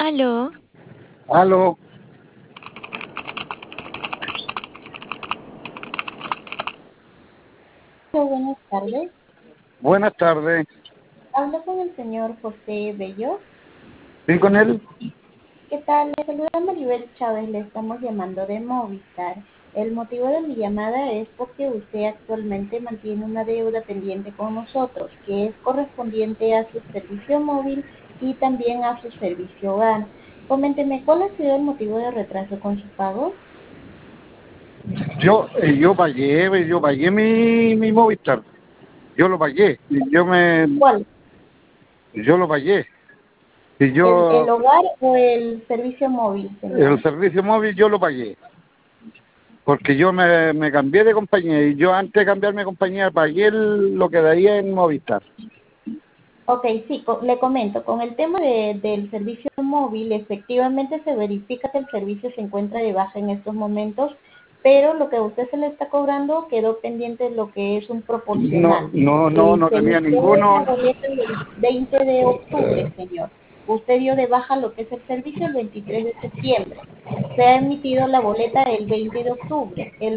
Aló, Aló, Buenas tardes. buenas tardes. Hablo con el señor José Bello. ¿Sí con él? ¿Qué tal? Le saluda Maribel Chávez. Le estamos llamando de Movistar. El motivo de mi llamada es porque usted actualmente mantiene una deuda pendiente con nosotros, que es correspondiente a su servicio móvil y también a su servicio hogar. Coménteme, ¿cuál ha sido el motivo de retraso con su pago? Yo pagué mi Movistar. Yo lo pagué. ¿Cuál? Yo lo pagué. Y ¿El yo, hogar o el servicio móvil, el señor? servicio móvil yo lo pagué. Porque yo me cambié de compañía y yo antes de cambiarme de compañía pagué lo que daría en Movistar. Ok, sí, le comento, con el tema del servicio móvil, efectivamente se verifica que el servicio se encuentra de baja en estos momentos, pero lo que a usted se le está cobrando quedó pendiente de lo que es un No, proporcional. no, no, no Se tenía emitió ninguno. la boleta el 20 de octubre, señor. Usted dio de baja lo que es el servicio el 23 de septiembre. Se ha emitido la boleta el 20 de octubre. El